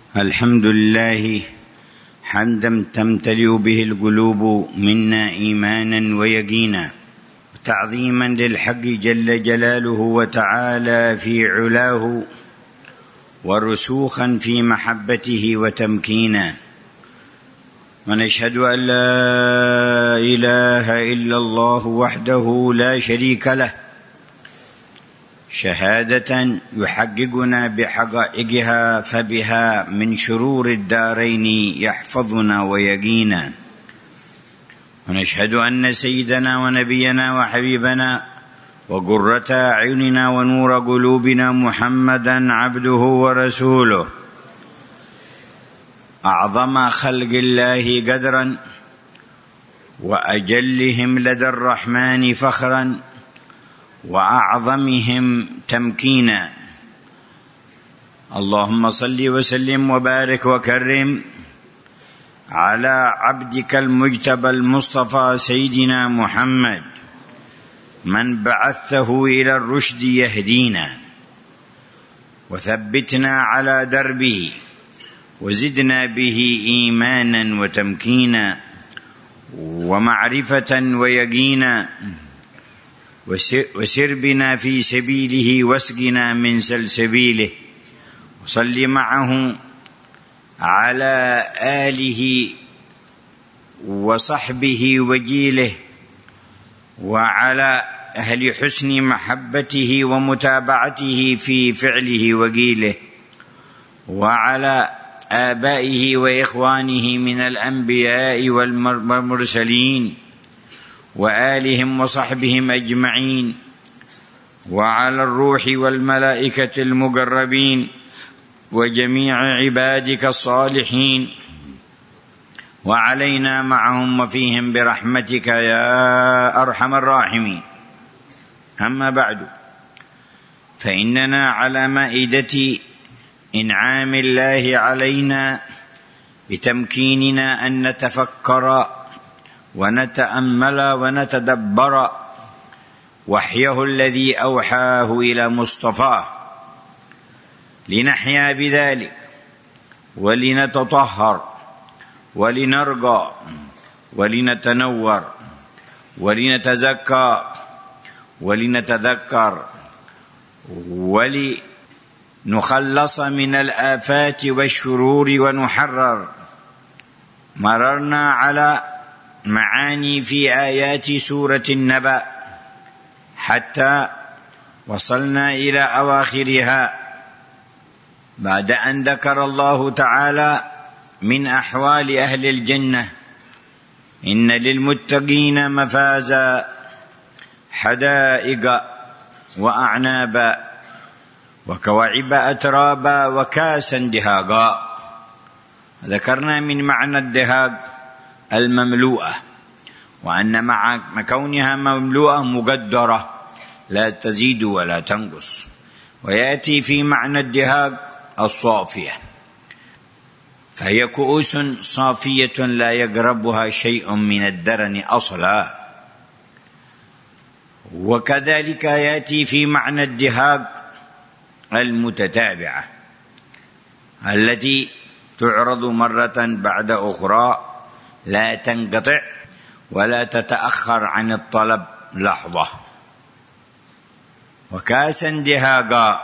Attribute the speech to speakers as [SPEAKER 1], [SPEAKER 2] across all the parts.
[SPEAKER 1] الحمد لله حمدا تمتلئ به القلوب منا إيمانا ويقينا، تعظيما للحق جل جلاله وتعالى في علاه، ورسوخا في محبته وتمكينا. ونشهد أن لا إله إلا الله وحده لا شريك له، شهادة يحققنا بحقائقها، فبها من شرور الدارين يحفظنا ويقينا. ونشهد أن سيدنا ونبينا وحبيبنا وقرة أعيننا ونور قلوبنا محمدا عبده ورسوله، أعظم خلق الله قدرا وأجلهم لدى الرحمن فخرا وأعظمهم تمكينا. اللهم صل وسلم وبارك وكرم على عبدك المجتبى المصطفى سيدنا محمد، من بعثته إلى الرشد يهدينا، وثبتنا على دربه، وزدنا به إيمانا وتمكينا ومعرفة ويقينا، وسر بنا في سبيله واسقنا من سلسبيله. وصل معه على آله وصحبه وجيله، وعلى أهل حسن محبته ومتابعته في فعله وقيله، وعلى آبائه وإخوانه من الأنبياء والمرسلين وآلهم وصحبهم أجمعين، وعلى الروح والملائكة المقربين وجميع عبادك الصالحين، وعلينا معهم وفيهم برحمتك يا أرحم الراحمين. أما بعد، فإننا على مائدة إنعام الله علينا بتمكيننا أن نتفكر ونتأمل ونتدبر وحيه الذي أوحاه إلى مصطفاه، لنحيا بذلك ولنتطهر ولنرقى ولنتنور ولنتزكى ولنتذكر ولنخلص من الآفات والشرور ونحرر. مررنا على معاني في آيات سورة النبأ حتى وصلنا إلى أواخرها، بعد أن ذكر الله تعالى من أحوال أهل الجنة: إن للمتقين مفازا، حدائق وأعنابا وكواعب أترابا وكاسا دهاقا. ذكرنا من معنى الدهاق المملوءة، وأن مع كونها مملوءة مقدرة لا تزيد ولا تنقص. ويأتي في معنى الدهاق الصافية، فهي كؤوس صافية لا يقربها شيء من الدرن أصلا. وكذلك يأتي في معنى الدهاق المتتابعة، التي تعرض مرة بعد أخرى، لا تنقطع ولا تتأخر عن الطلب لحظة. وكاسا دهاقا،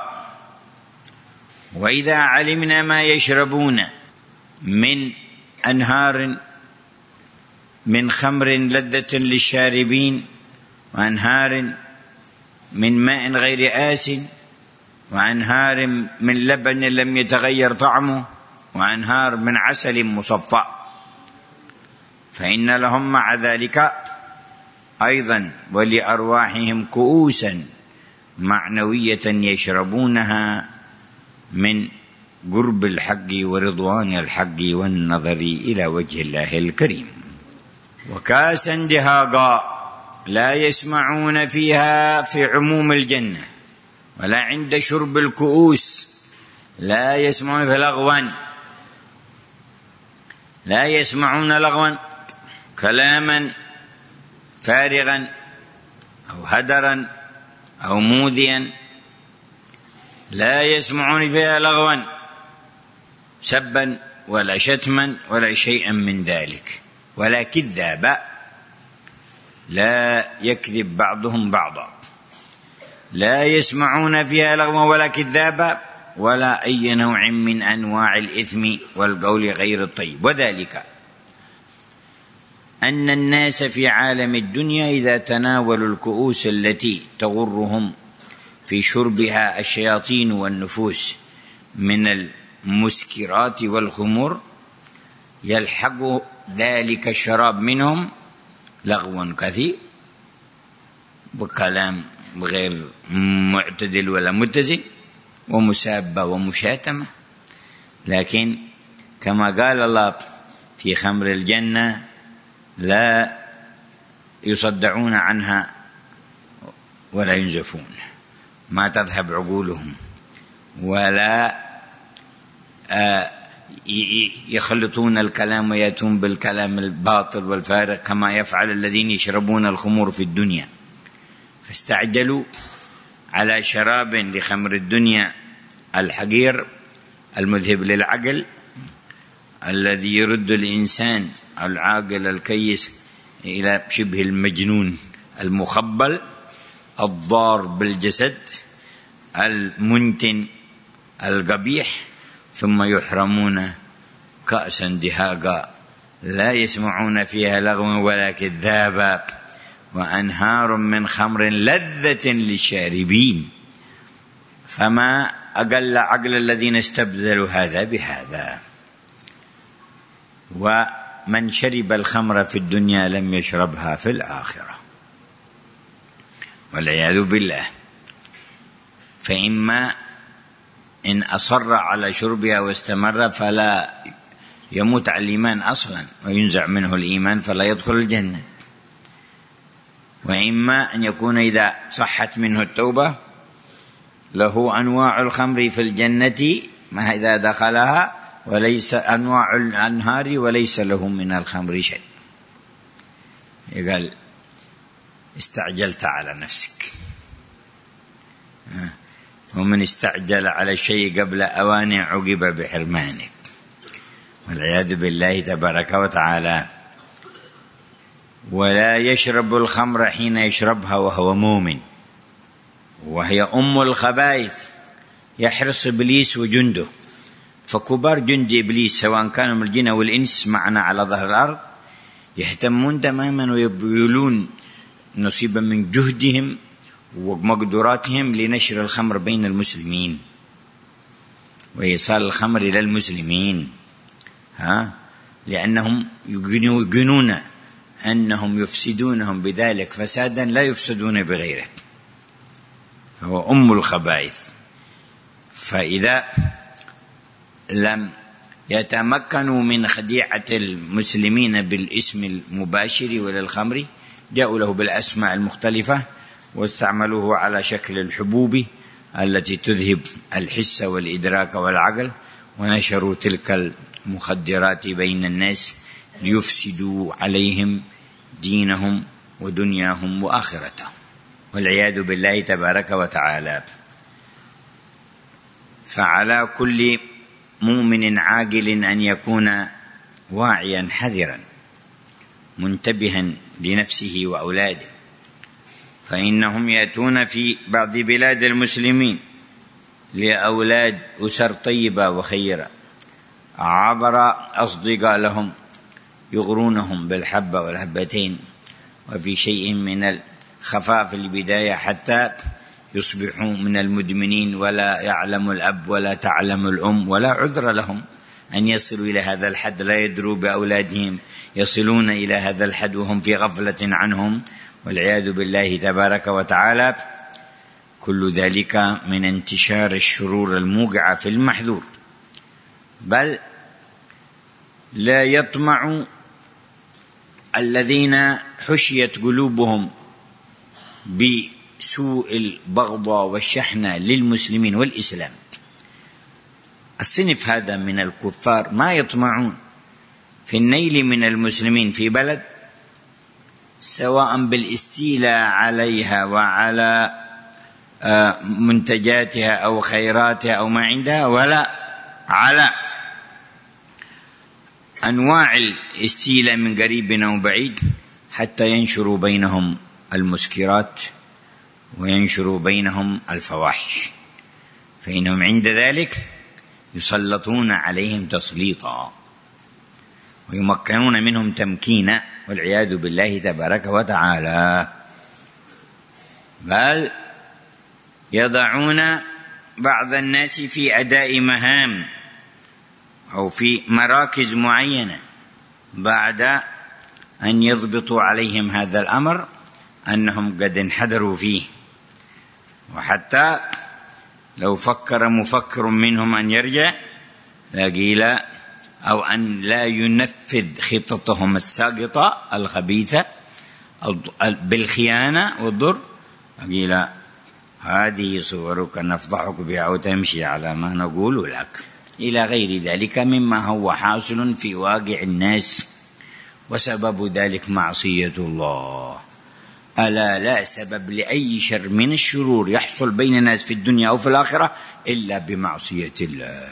[SPEAKER 1] وإذا علمنا ما يشربون من أنهار من خمر لذة للشاربين، وأنهار من ماء غير آس، وأنهار من لبن لم يتغير طعمه، وأنهار من عسل مصفى، فإن لهم مع ذلك أيضا ولأرواحهم كؤوسا معنوية يشربونها من قرب الحق ورضوان الحق والنظر إلى وجه الله الكريم. وكاسا دهاقا، لا يسمعون فيها في عموم الجنة ولا عند شرب الكؤوس، لا يسمعون في لغوا، لا يسمعون لغوا، كلاما فارغا أو هدرا أو موذيا، لا يسمعون فيها لغوا، سبا ولا شتما ولا شيئا من ذلك، ولا كذابا، لا يكذب بعضهم بعضا، لا يسمعون فيها لغوا ولا كذابا ولا أي نوع من أنواع الإثم والقول غير الطيب. وذلك أن الناس في عالم الدنيا إذا تناولوا الكؤوس التي تغرهم في شربها الشياطين والنفوس من المسكرات والخمور، يلحق ذلك الشراب منهم لغو كثير وكلام غير معتدل ولا متزن ومسابة ومشاتمة. لكن كما قال الله في خمر الجنة: لا يصدعون عنها ولا ينزفون، ما تذهب عقولهم، ولا يخلطون الكلام ويأتون بالكلام الباطل والفارغ كما يفعل الذين يشربون الخمور في الدنيا. فاستعجلوا على شراب لخمر الدنيا الحقير المذهب للعقل، الذي يرد الإنسان العاقل الكيس إلى شبه المجنون المخبل الضار بالجسد المنتن القبيح، ثم يحرمون كأسا دهاقا لا يسمعون فيها لغوا ولا كذابا وأنهار من خمر لذة للشاربين. فما أقل عقل الذين استبدلوا هذا بهذا. ومن شرب الخمر في الدنيا لم يشربها في الآخرة والعياذ بالله. فإما إن أصر على شربها واستمر فلا يموت على الإيمان أصلا وينزع منه الإيمان فلا يدخل الجنة، وإما أن يكون إذا صحت منه التوبة له أنواع الخمر في الجنة ما إذا دخلها، وليس أنواع الأنهار وليس له من الخمر شيء. قال: استعجلت على نفسك، ومن استعجل على الشيء قبل أوانه عقب بحرمانه، والعياذ بالله تبارك وتعالى. ولا يشرب الخمر حين يشربها وهو مؤمن، وهي أم الخبائث. يحرص إبليس وجنده، فكبار جند إبليس سواء كانوا من الجن أو الإنس معنا على ظهر الأرض يهتمون تماما ويبذلون نصيبا من جهدهم ومقدراتهم لنشر الخمر بين المسلمين وإيصال الخمر إلى المسلمين، لأنهم يجنون أنهم يفسدونهم بذلك فسادا لا يفسدون بغيره، فهو أم الخبائث. فإذا لم يتمكنوا من خديعة المسلمين بالاسم المباشر وللخمر جاءوا له بالأسماء المختلفة واستعملوه على شكل الحبوب التي تذهب الحس والإدراك والعقل، ونشروا تلك المخدرات بين الناس ليفسدوا عليهم دينهم ودنياهم وآخرتهم، والعياذ بالله تبارك وتعالى. فعلى كل مؤمن عاقل أن يكون واعيا حذرا منتبها لنفسه وأولاده، فإنهم يأتون في بعض بلاد المسلمين لأولاد أسر طيبة وخيرة عبر أصدقاء لهم يغرونهم بالحبة والحبتين وفي شيء من الخفاء في البداية حتى يصبحوا من المدمنين، ولا يعلم الأب ولا تعلم الأم، ولا عذر لهم أن يصلوا إلى هذا الحد، لا يدروا بأولادهم يصلون إلى هذا الحد وهم في غفلة عنهم، والعياذ بالله تبارك وتعالى. كل ذلك من انتشار الشرور الموقعة في المحذور. بل لا يطمع الذين حشيت قلوبهم بسوء البغضاء والشحنة للمسلمين والإسلام، الصنف هذا من الكفار ما يطمعون في النيل من المسلمين في بلد، سواء بالاستيلاء عليها وعلى منتجاتها أو خيراتها أو ما عندها، ولا على أنواع الاستيلاء من قريب أو بعيد حتى ينشروا بينهم المسكرات وينشروا بينهم الفواحش، فإنهم عند ذلك يسلطون عليهم تسليطا ويمكنون منهم تمكينا، والعياذ بالله تبارك وتعالى. بل يضعون بعض الناس في أداء مهام أو في مراكز معينة بعد أن يضبطوا عليهم هذا الأمر أنهم قد انحدروا فيه، وحتى لو فكر مفكر منهم أن يرجع لقيل أو أن لا ينفذ خططهم الساقطة الخبيثة بالخيانة والضر، قيل هذه صورك نفضحك بها أو تمشي على ما نقول لك، إلى غير ذلك مما هو حاصل في واقع الناس، وسبب ذلك معصية الله. ألا لا سبب لأي شر من الشرور يحصل بين الناس في الدنيا أو في الآخرة إلا بمعصية الله.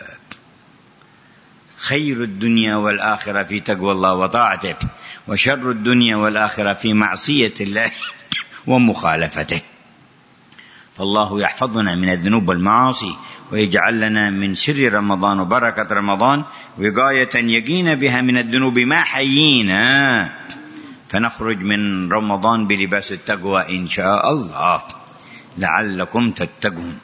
[SPEAKER 1] خير الدنيا والآخرة في تقوى الله وطاعته، وشر الدنيا والآخرة في معصية الله ومخالفته. فالله يحفظنا من الذنوب والمعاصي، ويجعل لنا من سر رمضان وبركة رمضان وقاية يقين بها من الذنوب ما حيينا، فنخرج من رمضان بلباس التقوى إن شاء الله لعلكم تتقون.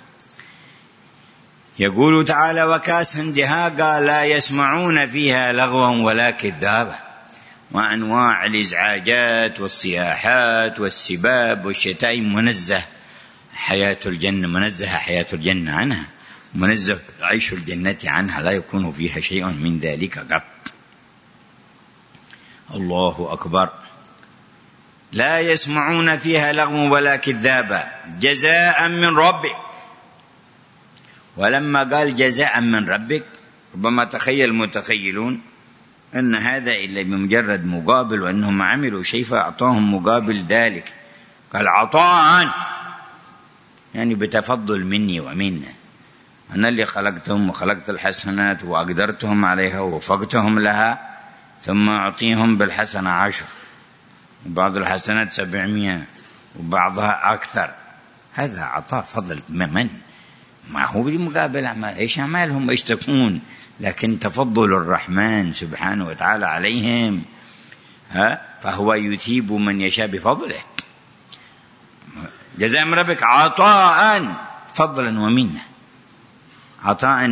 [SPEAKER 1] يقول تعالى: وكاسا دهاقا لا يسمعون فيها لغوا ولا كذابا. وأنواع الإزعاجات والصياحات والسباب والشتائم منزه حياة الجنة عنها، منزه عيش الجنة عنها، لا يكون فيها شيء من ذلك قط. الله أكبر. لا يسمعون فيها لغوا ولا كذابا جزاء من ربك. ولما قال جزاء من ربك ربما تخيل المتخيلون أن هذا إلا بمجرد مقابل، وأنهم عملوا شيء فأعطاهم مقابل ذلك. قال عطاء، يعني بتفضل مني ومنا، أنا اللي خلقتهم وخلقت الحسنات وأقدرتهم عليها ووفقتهم لها، ثم أعطيهم بالحسنة 10، وبعض الحسنات 700 وبعضها أكثر. هذا عطاء فضل من ما هو بالمقابل أعمال، إيش أعمالهم إيش تكون، لكن تفضل الرحمن سبحانه وتعالى عليهم، فهو يثيب من يشاء بفضله. جزاء من ربك عطاء فضلا ومنه، عطاء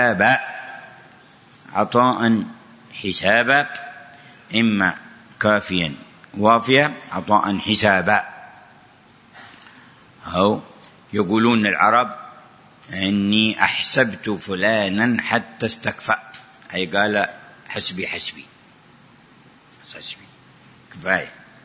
[SPEAKER 1] حسابا، إما كافيا وافيا، عطاء حسابا. أو يقولون العرب: إني أحسبت فلانا حتى استكفأ، أي قال حسبي كفاية.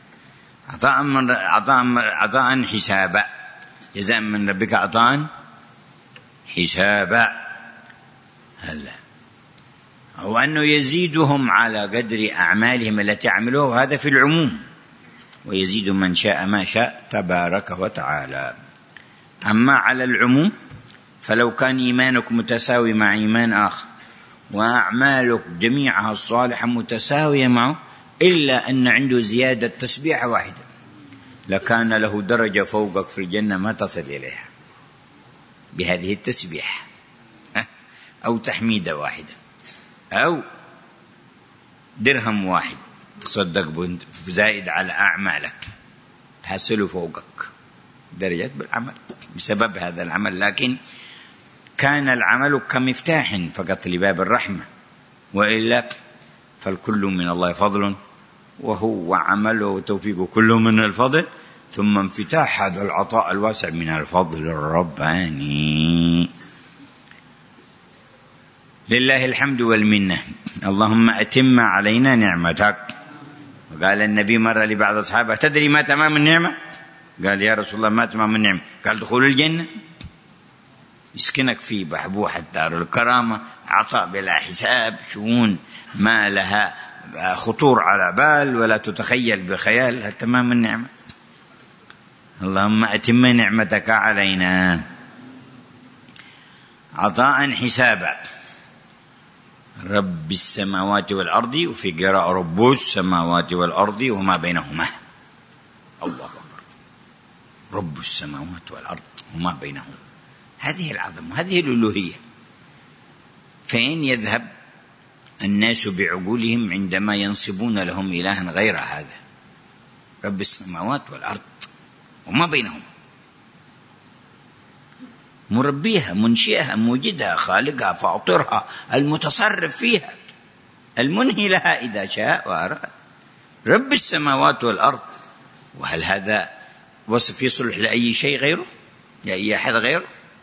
[SPEAKER 1] عطاء حسابا، جزاء من ربك عطاء حسابا. هذا هو أنه يزيدهم على قدر أعمالهم التي عملوها، هذا في العموم، ويزيد من شاء ما شاء تبارك وتعالى. أما على العموم فلو كان إيمانك متساوي مع إيمان آخر وأعمالك جميعها الصالحة متساوية معه، إلا أن عنده زيادة تسبيحة واحدة، لكان له درجة فوقك في الجنة ما تصل إليها بهذه التسبيح، أو تحميدة واحدة، أو درهم واحد تصدق زائد على أعمالك، تحصل فوقك درجات بالعمل بسبب هذا العمل. لكن كان العمل كمفتاح فقط لباب الرحمة، وإلا فالكل من الله فضل، وهو عمل وتوفيق كل من الفضل، ثم انفتاح هذا العطاء الواسع من الفضل الرباني. لله الحمد والمنة. اللهم أتم علينا نعمتك. وقال النبي مرة لبعض أصحابه: تدري ما تمام النعمة؟ قال: يا رسول الله ما تمام النعمة؟ قال: دخول الجنة، يسكنك في بحبوحة دار الكرامة، عطاء بلا حساب، شؤون ما لها خطور على بال ولا تتخيل بخيال، تمام النعمة. اللهم أتم نعمتك علينا. عطاء حسابا. رب السماوات والأرض، وفي قراءة رب السماوات والأرض وما بينهما. الله أكبر، رب السماوات والأرض وما بينهما، هذه العظمة، هذه الألوهية. فإن يذهب الناس بعقولهم عندما ينصبون لهم إلها غير هذا؟ رب السماوات والأرض وما بينهما، مربيها، منشئها، موجدها، خالقها، فاطرها، المتصرف فيها، المنهي لها إذا شاء وأراد. رب السماوات والأرض. وهل هذا وصف يصلح لأي شيء غيره، لأي أحد غيره؟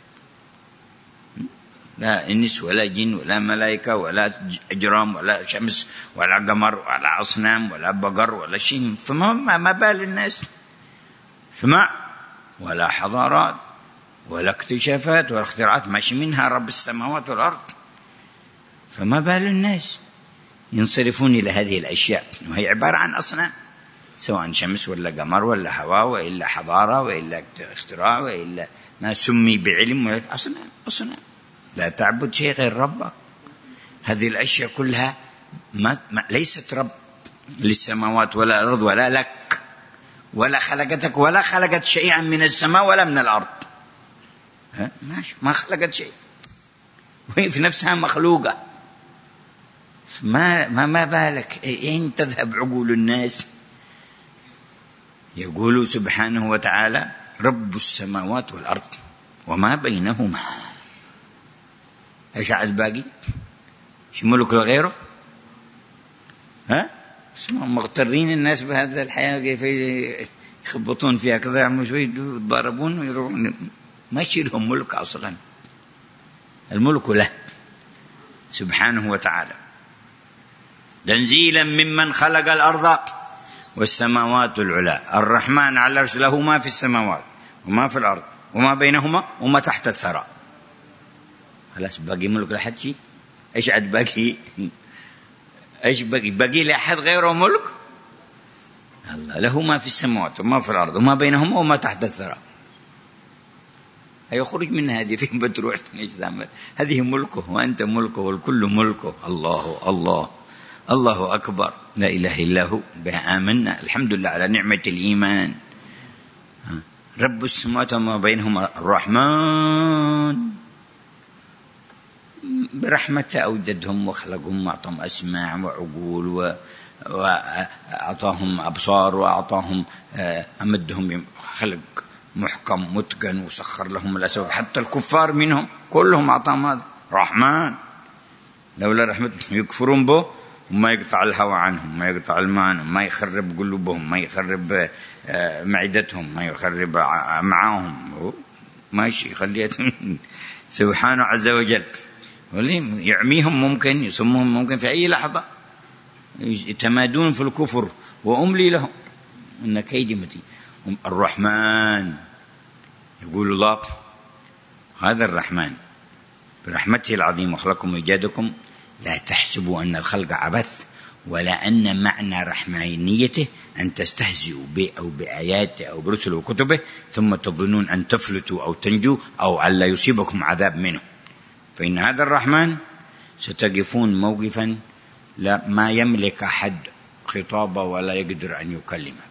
[SPEAKER 1] لا إنس ولا جن ولا ملائكة ولا أجرام ولا شمس ولا قمر ولا أصنام ولا بقر ولا شيء. فما بال الناس؟ سمع ولا حضارات ولا اكتشافات ولا اختراعات ماشي منها رب السماوات والأرض. فما بال الناس ينصرفون إلى هذه الأشياء وهي عبارة عن أصنام، سواء شمس ولا قمر ولا هواء وإلا حضارة وإلا اختراع وإلا ما سمي بعلم، ولا أصنام. لا تعبد شيء غير ربك. هذه الأشياء كلها ليست رب للسماوات ولا الأرض ولا لك، ولا خلقتك ولا خلقت شيئا من السماء ولا من الأرض. ما خلقت شيء، وهي في نفسها مخلوقة. ما بالك أين تذهب عقول الناس؟ يقول سبحانه وتعالى رب السماوات والأرض وما بينهما. ايش عاد باقي؟ ايش ملك لغيره؟ مغترين الناس بهذا الحياة، كيف يخبطون فيها كذا، يعملوا شوي يضاربون ويروحون، ما يشيلهم ملك أصلا. الملك له سبحانه وتعالى، تنزيلا ممن خلق الأرض والسماوات العلى. الرحمن على العرش، له ما في السماوات وما في الأرض وما بينهما وما تحت الثرى. خلاص باقي ملك لحد شيء؟ ايش عاد باقي؟ ايش باقي لأحد غيره ملك؟ الله له ما في السماوات وما في الأرض وما بينهما وما تحت الثرى. يخرج من هذه فين بتروح؟ هذه ملكه وأنت ملكه والكل ملكه. الله الله الله أكبر، لا إله إلا هو، بها آمنا. الحمد لله على نعمة الإيمان. رب السماوات وما بينهما الرحمن، برحمته أوجدهم وخلقهم وأعطاهم أسماع وعقول وأعطاهم أبصار وأعطاهم أمدهم خلق محكم متقن، وسخر لهم الأسباب حتى الكفار منهم كلهم أعطاهم هذا. رحمن، لولا رحمته يكفرون به وما يقطع الهوى عنهم، ما يقطع الماء عنهم، ما يخرب قلوبهم، ما يخرب معدتهم، ما يخرب معاهم، ماشي يخليها سبحانه عز وجل. يعميهم ممكن، يسمهم ممكن في أي لحظة، يتمادون في الكفر وأملي لهم إن كيدي متين. الرحمن، يقول الله هذا الرحمن برحمته العظيمة خلقكم وإيجادكم، لا تحسبوا أن الخلق عبث، ولا أن معنى رحمانيته أن تستهزئوا به أو بآياته أو برسله وكتبه ثم تظنون أن تفلتوا أو تنجوا أو أن لا يصيبكم عذاب منه. فإن هذا الرحمن ستقفون موقفا لا ما يملك أحد خطابه ولا يقدر أن يكلمه.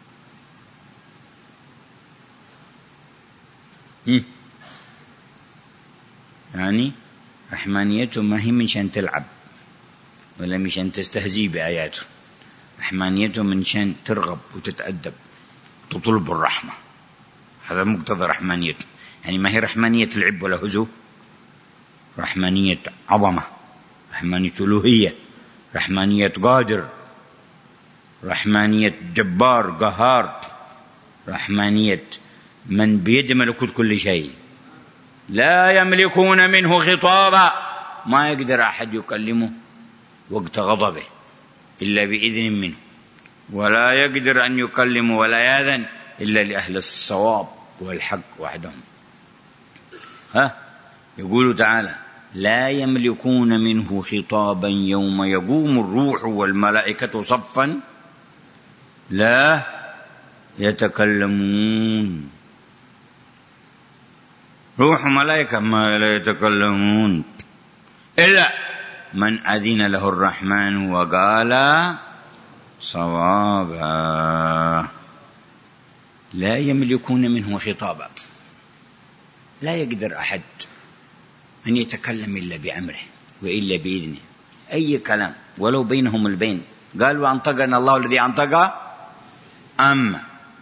[SPEAKER 1] يعني رحمانيته ما هي منشان تلعب ولا منشان تستهزي بآياته، رحمانيته منشان ترغب وتتأدب وتطلب الرحمة. هذا مقتضى رحمانيته. يعني ما هي رحمانية العب ولا هزو، رحمانية عظمة، رحمانية ألوهية، رحمانية قادر، رحمانية جبار قهار، رحمانية من بيد ملكوت كل شيء، لا يملكون منه خطابا، ما يقدر أحد يكلمه وقت غضبه إلا بإذن منه، ولا يقدر أن يكلمه ولا يأذن إلا لأهل الصواب والحق وحدهم. يقول تعالى لا يملكون منه خطابا يوم يقوم الروح والملائكة صفا لا يتكلمون. روح وملائكة ما لا يتكلمون إلا من أذن له الرحمن وقال صوابا. لا يملكون منه خطابا، لا يقدر أحد أن يتكلم إلا بأمره وإلا بإذنه، أي كلام ولو بينهم البين. قال وأنطقنا الله الذي أنطق. أما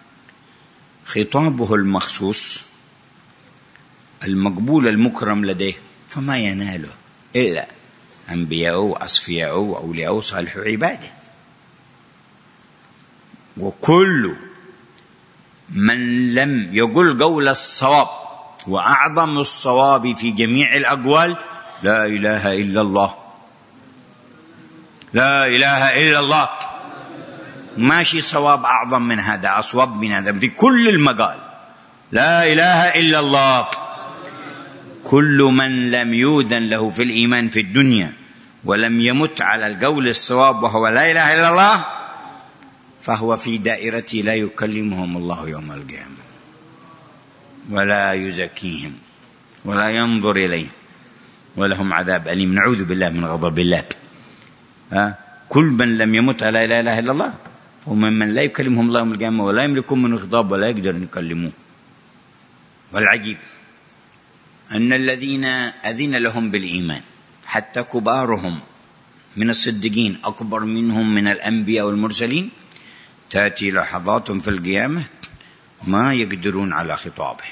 [SPEAKER 1] خطابه المخصوص المقبول المكرم لديه فما يناله إلا أنبياء وأصفياء وأولياء صالح عباده. وكل من لم يقل قول الصواب وأعظم الصواب في جميع الأقوال لا إله إلا الله، لا إله إلا الله، ماشي صواب أعظم من هذا، أصوب من هذا في كل المقال، لا إله إلا الله. كل من لم يؤذن له في الإيمان في الدنيا ولم يمت على القول الصواب وهو لا إله إلا الله فهو في دائرة لا يكلمهم الله يوم القيامة ولا يزكيهم ولا ينظر إليهم ولهم عذاب أليم. نعوذ بالله من غضب الله. كل من لم يمت على لا إله إلا الله ومن لا يكلمهم الله يوم القيامة ولا يملكون منه خطاب ولا يقدر أن يكلموه. والعجيب أن الذين أذن لهم بالإيمان حتى كبارهم من الصديقين أكبر منهم من الأنبياء والمرسلين تأتي لحظات في القيامة ما يقدرون على خطابه.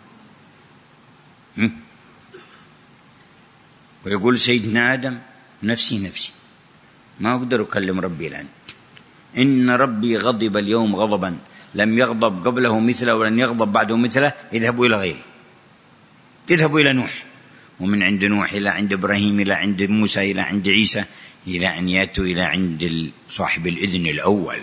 [SPEAKER 1] ويقول سيدنا آدم نفسي نفسي ما أقدر أكلم ربي الآن، إن ربي غضب اليوم غضبا لم يغضب قبله مثله ولن يغضب بعده مثله، اذهبوا إلى غيري، اذهبوا إلى نوح، ومن عند نوح إلى عند إبراهيم إلى عند موسى إلى عند عيسى إلى أن يأتوا إلى عند صاحب الإذن الأول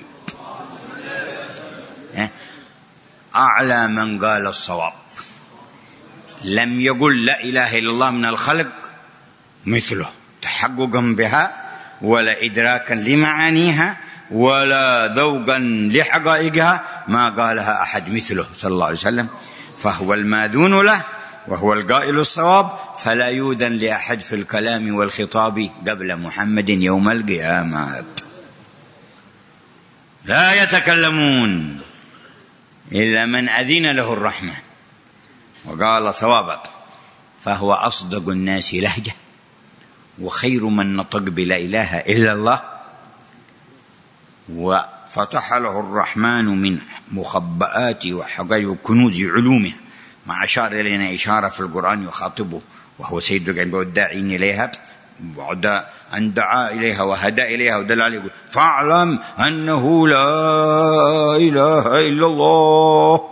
[SPEAKER 1] أعلى من قال الصواب لم يقل لا إله إلا الله من الخلق مثله تحققا بها ولا إدراكا لمعانيها ولا ذوقا لحقائقها، ما قالها أحد مثله صلى الله عليه وسلم، فهو الماذون له وهو القائل الصواب، فلا يؤذن لأحد في الكلام والخطاب قبل محمد يوم القيامة. لا يتكلمون إلا من أذن له الرحمن وقال صوابا، فهو أصدق الناس لهجة وخير من نطق بلا إله إلا الله، وفتح له الرحمن من مخبآت وحقائق وكنوز علومه ما أشار إلينا إشارة في القرآن يخاطبه وهو سيد الأنبياء والداعين إليها، بعد أن دعا إليها وهدى إليها ودل عليه يقول فاعلم أنه لا إله إلا الله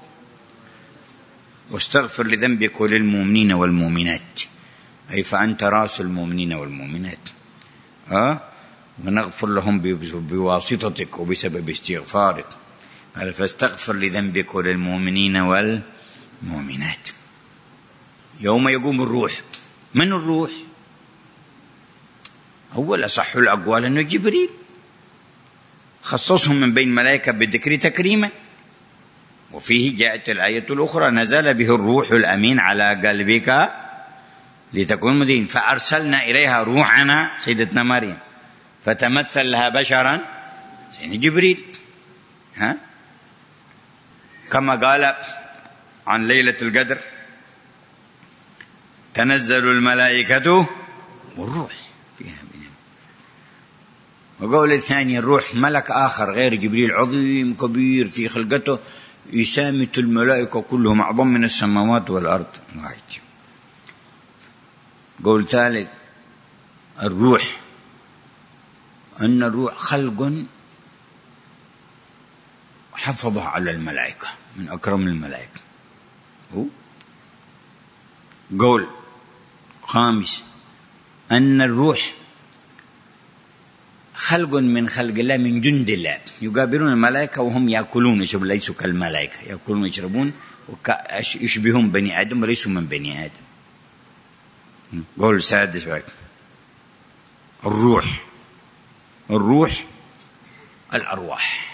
[SPEAKER 1] واستغفر لذنبك وللمؤمنين والمؤمنات، أي فأنت رأس المؤمنين والمؤمنات ونغفر لهم بواسطتك وبسبب استغفارك، قال فاستغفر لذنبك وللمؤمنين والمؤمنات. يوم يقوم الروح، من الروح؟ أول أصح الأقوال أنه جبريل، خصصهم من بين الملائكة بالذكر تكريما، وفيه جاءت الآية الأخرى نزل به الروح الأمين على قلبك لتكون مدين، فأرسلنا إليها روحنا سيدتنا مريم فتمثل لها بشرا سيدنا جبريل. كما قال عن ليلة القدر تنزل الملائكة والروح فيها بإذن. وقول الثاني الروح ملك آخر غير جبريل عظيم كبير في خلقته يسامت الملائكة كلهم أعظم من السماوات والأرض. قول ثالث الروح أن الروح خلق حفظه على الملائكة من أكرم الملائكة. قول خامس أن الروح خلق من خلق الله من جند الله، يقابلون الملائكة وهم يأكلون يشربون، ليسوا كالملائكة يأكلون ويشربون يشبهون بني آدم وليسوا من بني آدم. قول سادس بعد الروح الأرواح.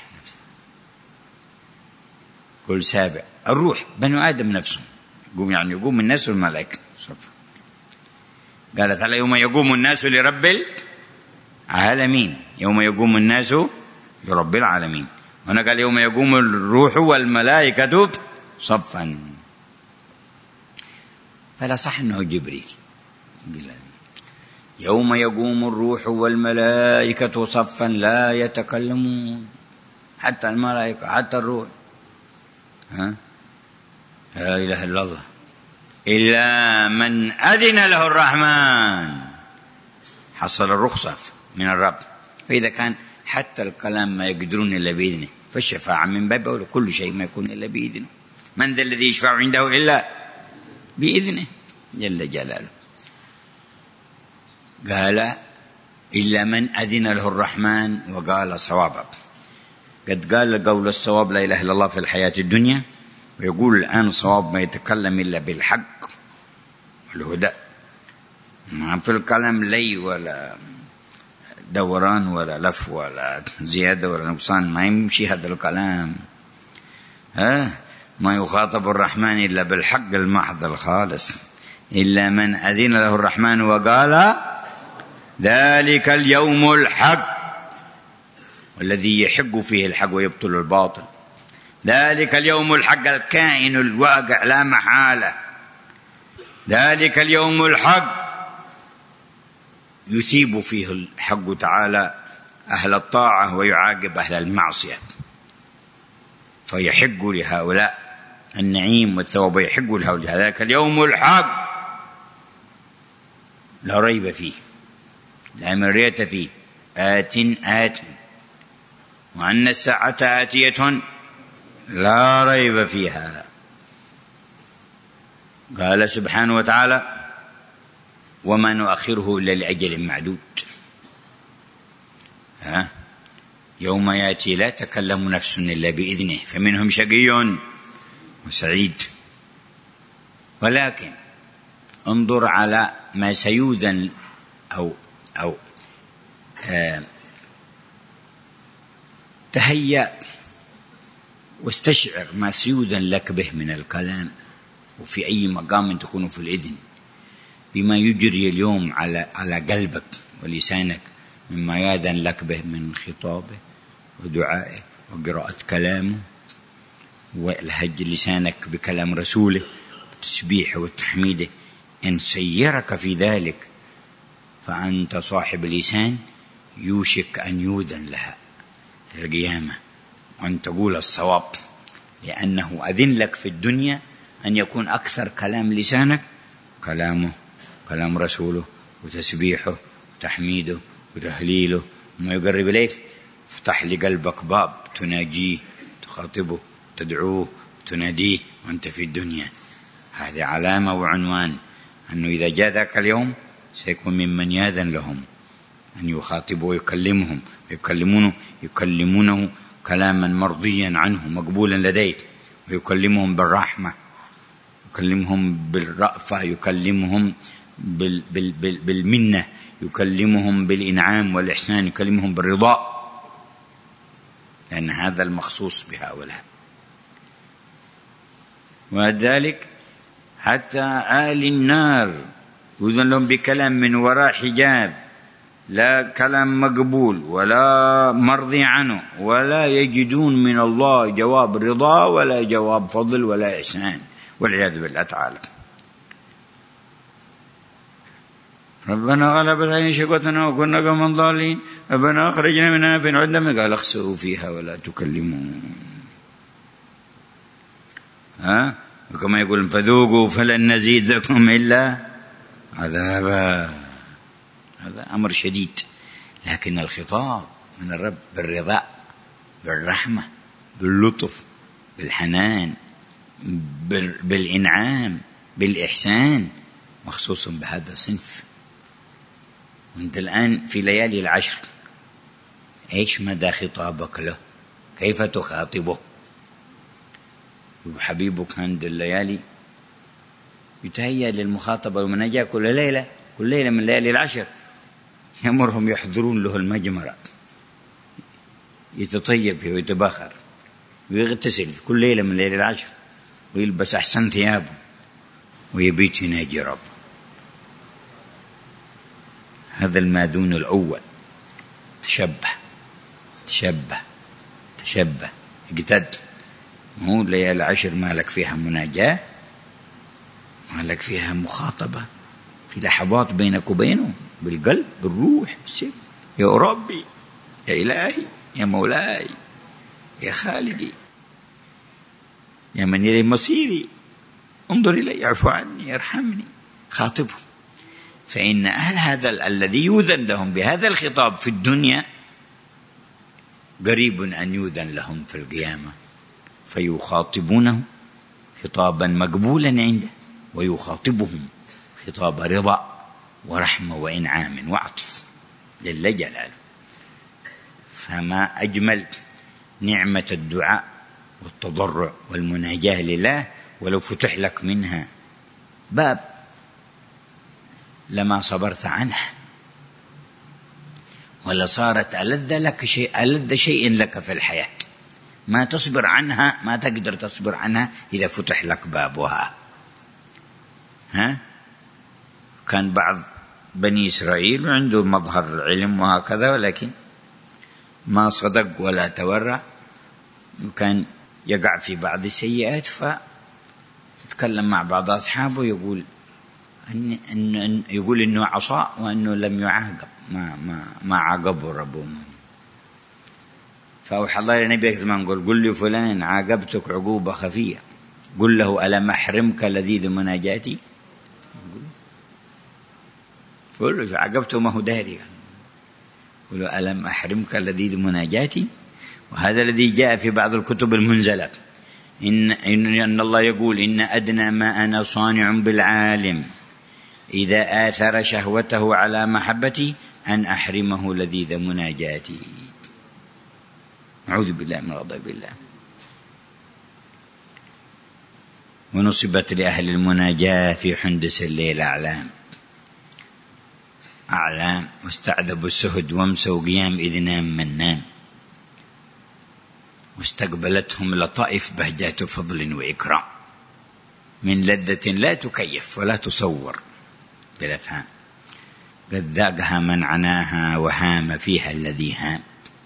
[SPEAKER 1] قول سابع الروح بني آدم نفسهم، يقوم الناس والملائكة. قال تعالى يوم يقوم الناس لرب العالمين، يوم يقوم الناس لرب العالمين. هنا قال يوم يقوم الروح والملائكة صفا، فلا صح أنه جبريل. يوم يقوم الروح والملائكة صفا لا يتكلمون، حتى الملائكة حتى الروح، لا إله إلا الله، إلا من أذن له الرحمن، حصل الرخصة من الرب. فإذا كان حتى الكلام ما يقدرون إلا بإذنه، فالشفاعة من باب أولى، كل شيء ما يكون إلا بإذنه. من ذا الذي يشفع عنده إلا بإذنه جل جلاله. قال إلا من أذن له الرحمن وقال صوابا. قد قال قول الصواب لا إله إلا الله في الحياة الدنيا، ويقول الآن صواب ما يتكلم إلا بالحق والهدى، ما في الكلام لي ولا دوران ولا لف ولا زيادة ولا نقصان، ما يمشي هذا الكلام. ما يخاطب الرحمن إلا بالحق المحض الخالص. إلا من أذن له الرحمن وقال ذلك اليوم الحق، والذي يحق فيه الحق ويبطل الباطل. ذلك اليوم الحق الكائن الواقع لا محالة. ذلك اليوم الحق يثيب فيه الحق تعالى أهل الطاعة ويعاقب أهل المعصية، فيحق لهؤلاء النعيم والثواب، يحق لهؤلاء. ذلك اليوم الحق لا ريب فيه، لا مرية فيه، آت، وأن الساعة آتية لا ريب فيها. قال سبحانه وتعالى وما نؤخره إلا لأجل معدود. يوم يأتي لا تكلم نفس إلا بإذنه فمنهم شقي وسعيد. ولكن انظر على ما سيوذن أو تهيأ واستشعر ما سيوذن لك به من الكلام، وفي أي مقام تكون في الإذن، بما يجري اليوم على قلبك ولسانك مما يأذن لك به من خطابه ودعائه وقراءة كلامه والهج لسانك بكلام رسوله وتسبيحه وتحميده. إن سيرك في ذلك فأنت صاحب لسان يوشك أن يوذن لها في القيامة، وأن تقول الصواب، لأنه أذن لك في الدنيا أن يكون أكثر كلام لسانك كلامه، كلام رسوله وتسبيحه وتحميده وتهليله، وما يقرب إليك. افتح لقلبك باب تناجيه، تخاطبه، تدعوه، تناديه وأنت في الدنيا. هذه علامة وعنوان أنه إذا جاء ذاك اليوم سيكون ممن يأذن لهم أن يخاطبوا ويكلمهم، يكلمونه كلاما مرضيا عنه مقبولا لديه، ويكلمهم بالرحمة، يكلمهم بالرأفة، يكلمهم بالمنة، يكلمهم بالإنعام والإحسان، يكلمهم بالرضا، لأن هذا المخصوص بهؤلاء. وذلك حتى آل النار يؤذن لهم بكلام من وراء حجاب، لا كلام مقبول ولا مرضي عنه، ولا يجدون من الله جواب رضا ولا جواب فضل ولا إحسان، والعياذ بالله تعالى. ربنا غلبت علينا شقوتنا وكنا قوما ضالين، ربنا أخرجنا منها فإن عدنا، قال اخسئوا فيها ولا تكلمون. وكما يقول فذوقوا فلن نزيد لكم إلا عذابا. هذا أمر شديد، لكن الخطاب من الرب بالرضا، بالرحمة، باللطف، بالحنان، بالإنعام، بالإحسان، مخصوص بهذا الصنف. وانت الآن في ليالي العشر، ايش مدى خطابك له؟ كيف تخاطبه؟ وحبيبك عند الليالي يتهيأ للمخاطبة والمناجاة كل ليلة من ليالي العشر، يأمرهم يحضرون له المجمرة، يتطيب فيه ويتبخر ويغتسل في كل ليلة من ليالي العشر، ويلبس أحسن ثيابه ويبيت يناجي ربه. هذا الماذون الأول. تشبه تشبه تشبه، اقتد. مو ليالي العشر ما لك فيها مناجاة، ما لك فيها مخاطبة، في لحظات بينك وبينه بالقلب بالروح بالسر. يا ربي، يا إلهي، يا مولاي، يا خالقي، يا من إليه مصيري، انظر إلي، اعفو عني، ارحمني. خاطبهم. فإن أهل هذا الذي يؤذن لهم بهذا الخطاب في الدنيا قريب أن يؤذن لهم في القيامة، فيخاطبونه خطابا مقبولا عنده، ويخاطبهم خطاب رضا ورحمة وإنعام وعطف جل جلاله. فما أجمل نعمة الدعاء والتضرع والمناجاة لله. ولو فتح لك منها باب لما صبرت عنه، ولا صارت ألذ شيء لك في الحياة. ما تصبر عنها، ما تقدر تصبر عنها إذا فتح لك بابها. كان بعض بني إسرائيل عنده مظهر علم وهكذا، ولكن ما صدق ولا تورع، وكان يقع في بعض السيئات، فتكلم مع بعض أصحابه يقول إنه عصى وأنه لم يعاقب، ما عاقبه ربه. فأوحى الله لنبي زمان قل له فلان عاقبتك عقوبة خفية، قل له ألم أحرمك لذيذ مناجاتي. قل له عاقبته ما هو داري، قل له ألم أحرمك لذيذ مناجاتي. وهذا الذي جاء في بعض الكتب المنزلة، إن الله يقول إن أدنى ما أنا صانع بالعالم إذا آثر شهوته على محبتي أن أحرمه لذيذ مناجاتي. أعوذ بالله من غضب الله. ونصبت لأهل المناجاة في حندس الليل أعلام واستعذبوا السهد وامسوا قيام إذ نام من نام، واستقبلتهم لطائف بهجات فضل وإكرام من لذة لا تكيف ولا تصور بالأفهام، قد ذاقها من عناها وهام فيها الذي هام.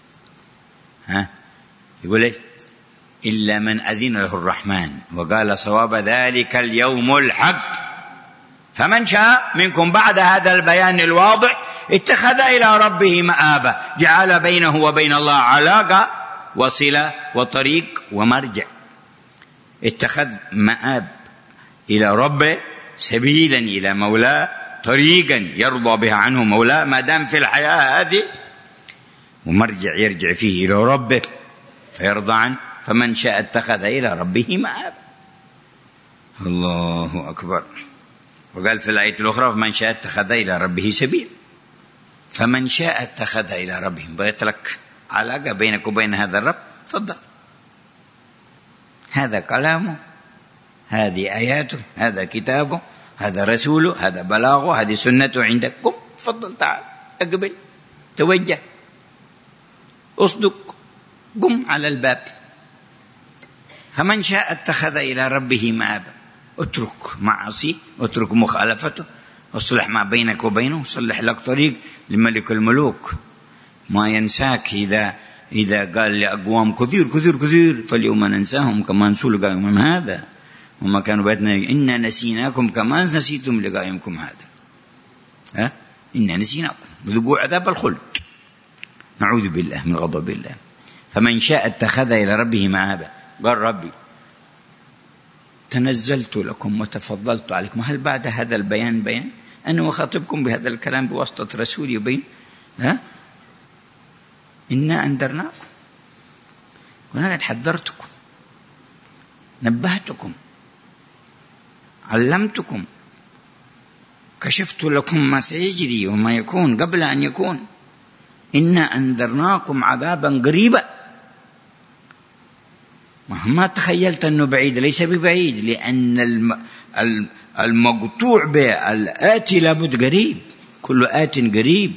[SPEAKER 1] يقول إيه؟ إلا من أذن له الرحمن وقال صواب ذلك اليوم الحق، فمن شاء منكم بعد هذا البيان الواضح اتخذ إلى ربه مآبا، جعل بينه وبين الله علاقة وصلة وطريق ومرجع. اتخذ مآب إلى ربه، سبيلا إلى مولاه، طريقا يرضى بها عنه مولاه ما دام في الحياة هذه، ومرجع يرجع فيه إلى ربه فيرضى عنه. فمن شاء اتخذ إلى ربه مآب. الله أكبر. وقال في الآية الأخرى فمن شاء اتخذ إلى ربه سبيل. فمن شاء اتخذ إلى ربه، بغيت لك علاقة بينك وبين هذا الرب، تفضل، هذا كلامه، هذه آياته، هذا كتابه، هذا رسوله، هذا بلاغه، هذه سنته عندكم، تفضل تعال اقبل، توجه، اصدق، قم على الباب. فمن شاء اتخذ إلى ربه مآبا. اترك معاصي، اترك مخالفته، اصلح ما بينك وبينه، صلح لك طريق لملك الملوك. ما ينساك إذا قال لأقوام كثير كثير كثير فاليوم ننساهم كما نسوا لقائهم هذا، وما كانوا بيتنا إنا نسيناكم كما نسيتم لقائكم هذا. إنا نسيناكم وذوقوا عذاب الخلد. نعوذ بالله من غضب الله. فمن شاء اتخذ إلى ربه مآبا. قال ربي تنزلت لكم وتفضلت عليكم، هل بعد هذا البيان بيان؟ أنا أخاطبكم بهذا الكلام بواسطة رسول يبين. إنا أنذرناكم، وأنا قد حذرتكم، نبهتكم، علمتكم، كشفت لكم ما سيجري وما يكون قبل أن يكون. إنا أنذرناكم عذابا قريبا. مهما تخيلت أنه بعيد، ليس ببعيد، لأن المقطوع بالآتي لابد قريب، كل آت قريب،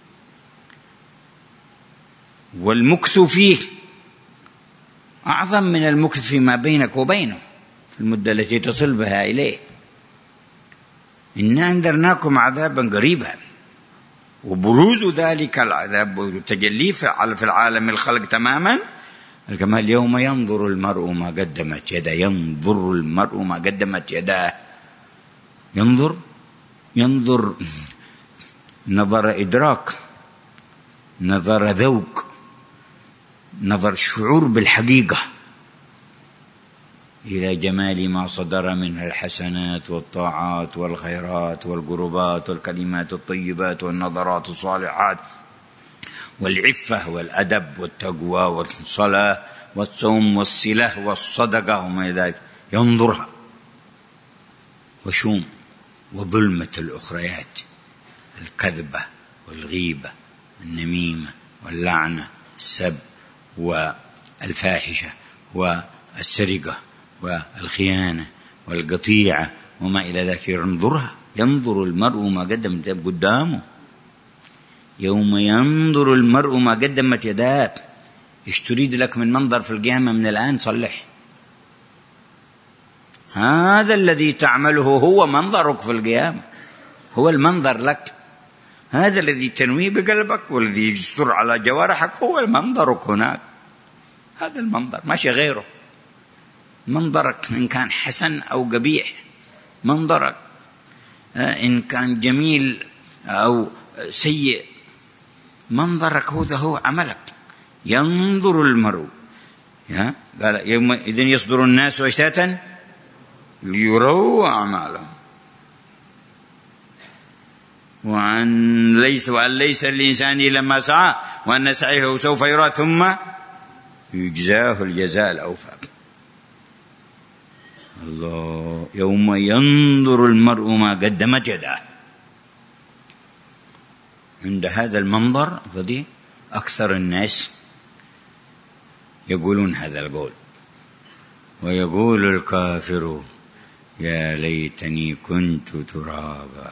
[SPEAKER 1] والمكث فيه أعظم من المكث فيما بينك وبينه في المدة التي تصل بها إليه. إنا أنذرناكم عذابا قريبا. وبروز ذلك العذاب وتجليه في العالم الخلق تماما الكمال. يوم ينظر المرء ما قدمت يداه، ينظر المرء ما قدمت يداه، ينظر نظر إدراك، نظر ذوق، نظر شعور بالحقيقة إلى جمال ما صدر منها الحسنات والطاعات والخيرات والقربات والكلمات الطيبات والنظرات الصالحات والعفة والأدب والتقوى والصلاة والصوم والصلة والصدقة وما إلى ذلك، ينظرها. وشوم وظلمة الأخريات، الكذبة والغيبة والنميمة واللعنة السب والفاحشة والسرقة والخيانة والقطيعة وما إلى ذلك، ينظرها. ينظر المرء ما قدمت قدامه. يوم ينظر المرء ما قدمت يداه. إيش تريد لك من منظر في القيامة من الآن؟ صلح. هذا الذي تعمله هو منظرك في القيامة، هو المنظر لك. هذا الذي تنويه بقلبك والذي يستر على جوارحك هو المنظرك هناك. هذا المنظر، ماشي غيره. منظرك إن كان حسن أو قبيح، منظرك إن كان جميل أو سيء، منظرك هو عملك. ينظر المرء، قال يومئذ يصدر الناس أشتاتا ليروا أعمالهم وأن ليس الإنسان إلا ما سعى وأن سعيه سوف يرى ثم يجزاه الجزاء الأوفى. الله. يوم ينظر المرء ما قدمت يداه. عند هذا المنظر فدي أكثر الناس يقولون هذا القول. ويقول الكافر يا ليتني كنت ترابا.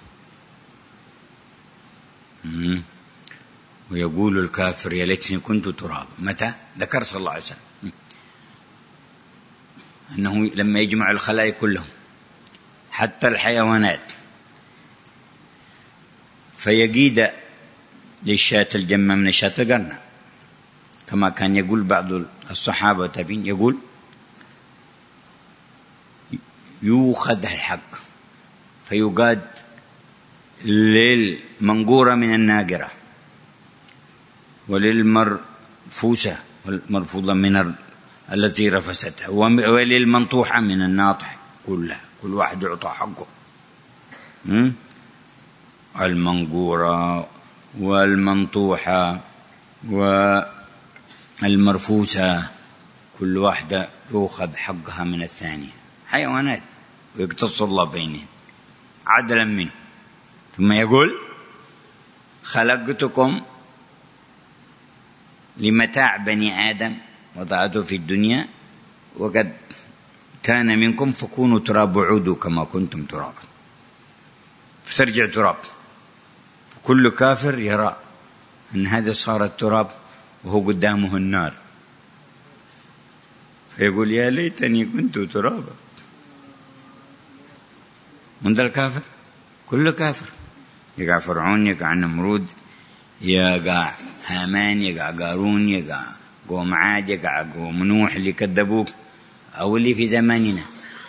[SPEAKER 1] ويقول الكافر يا ليتني كنت ترابا. متى؟ ذكر صلى الله عليه وسلم أنه لما يجمع الخلائق كلهم حتى الحيوانات فيجيد للشاة الجمة من الشاة القرنة، كما كان يقول بعض الصحابة والتابعين، يقول يؤخذ الحق فيقاد للمنقورة من الناقرة وللمرفوسة والمرفوضة من التي رفستها وللمنطوحة من الناطح كلها. كل واحد يعطى حقه. المنقورة والمنطوحة والمرفوسة كل واحدة يؤخذ حقها من الثانية، حيوانات، ويقتص الله بينهم عدلا منه. ثم يقول خلقتكم لمتاع بني آدم وضعته في الدنيا وقد كان منكم فكونوا تراب وعودوا كما كنتم ترابا. فترجع تراب. كل كافر يرى أن هذا صار التراب وهو قدامه النار، فيقول يا ليتني كنت ترابا. من ذا الكافر؟ كل كافر. يقع فرعون، يقع نمرود، يقع هامان، يقع قارون، يقع قوم عاد، يقع قوم نوح اللي كذبوك أو اللي في زماننا.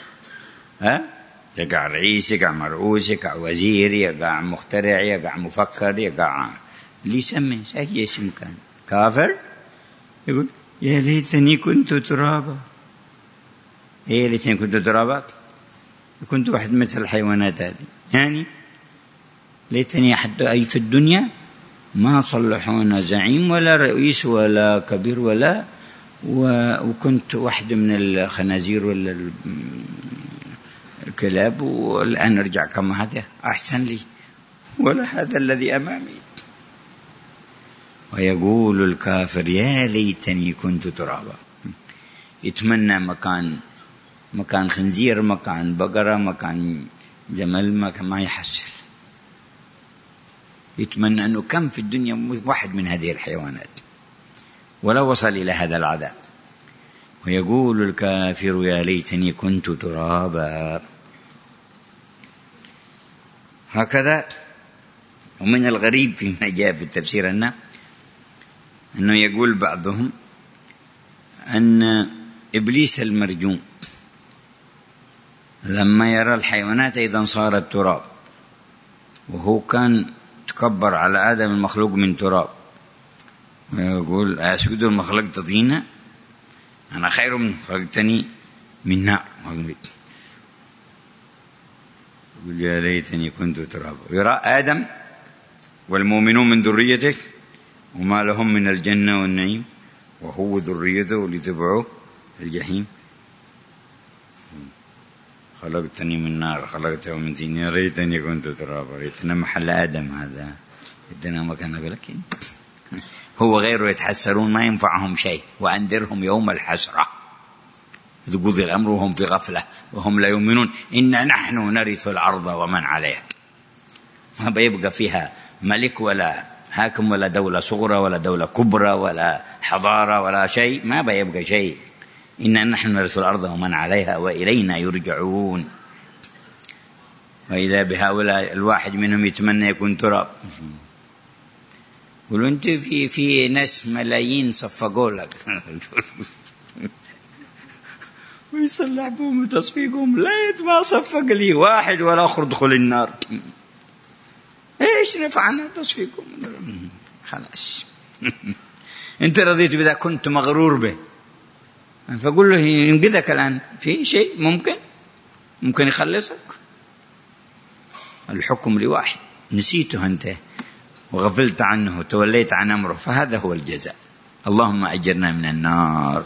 [SPEAKER 1] يقع رئيس، يقع مرؤوس، يقع وزير، يقع مخترع، يقع مفكر، يقع اللي يسمي أي اسم كان كافر. يقول يا ليتني كنت ترابا. يا ليتني كنت ترابا، كنت واحد مثل الحيوانات هذه. يعني ليتني حتى أي في الدنيا ما صلحونا زعيم ولا رئيس ولا كبير ولا وكنت واحد من الخنازير ولا الكلاب، والآن أرجع كما هذا أحسن لي، ولا هذا الذي أمامي. ويقول الكافر يا ليتني كنت ترابا. يتمنى مكان خنزير، مكان بقرة، مكان جمل، ما يحصل. يتمنى أنه كم في الدنيا واحد من هذه الحيوانات ولا وصل إلى هذا العذاب. ويقول الكافر يا ليتني كنت ترابا. هكذا ومن الغريب فيما جاء في التفسير أنه يقول بعضهم أن إبليس المرجوم لما يرى الحيوانات أيضا صارت تراب، وهو كان تكبر على آدم المخلوق من تراب، ويقول أسجد المخلوق طينا، أنا خير من خلقتني من نار، يقول يا ليتني كنت ترابا. يرى آدم والمؤمنون من ذريته وما لهم من الجنة والنعيم، وهو ذريته لتبعوه الجحيم. خلقتني من نار خلقته من طين، يا ريتني كنت ترابا، ريتنا محل آدم، هذا ريتنا مكان. لكن هو غيره يتحسرون ما ينفعهم شيء. وأنذرهم يوم الحسرة إذ قضي الأمر وهم في غفلة وهم لا يؤمنون إنا نحن نرث الأرض ومن عليها. ما بيبقى فيها ملك ولا حاكم ولا دولة صغرى ولا دولة كبرى ولا حضارة ولا شيء، ما بيبقى شيء. إنا نحن نرث الأرض ومن عليها وإلينا يرجعون. وإذا بهؤلاء الواحد منهم يتمنى يكون تراب، قولوا أنت في ناس ملايين صفقوا لك ويصلح بهم وتصفيقهم، لا ما صفق لي واحد ولا آخر دخل النار، إيش نفعنا تصفيقهم؟ خلاص أنت رضيت بذا، كنت مغرور به، فقل له ينقذك الآن في شيء ممكن يخلصك. الحكم لواحد نسيته أنت وغفلت عنه وتوليت عن أمره، فهذا هو الجزاء. اللهم أجرنا من النار.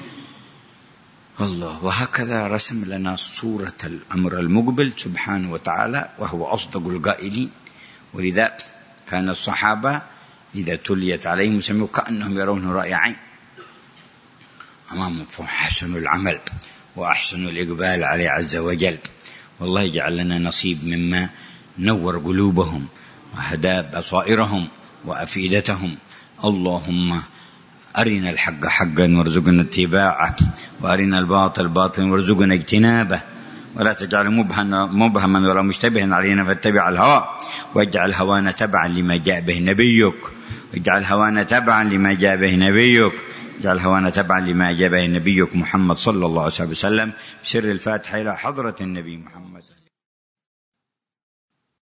[SPEAKER 1] الله. وهكذا رسم لنا صورة الأمر المقبل سبحانه وتعالى، وهو أصدق القائلين. ولذا كان الصحابة إذا تليت عليهم سمعوا كأنهم يرونه رأي عين أمامهم، فحسنوا العمل وأحسنوا الإقبال عليه عز وجل. والله يجعل لنا نصيب مما نور قلوبهم وهدى بصائرهم وأفئدتهم. اللهم أرنا الحق حقا وارزقنا اتباعه، وأرنا الباطل باطلا وارزقنا اجتنابه، ولا تجعل مبهما ولا مشتبها علينا فاتبع الهوى، واجعل هوانا تبعا لما جاء به نبيك، واجعل هوانا تبعا لما جاء به نبيك، اجعل هوانا تبعا لما جاء به نبيك محمد صلى الله عليه وسلم. بسر الفاتحة إلى حضرة النبي محمد.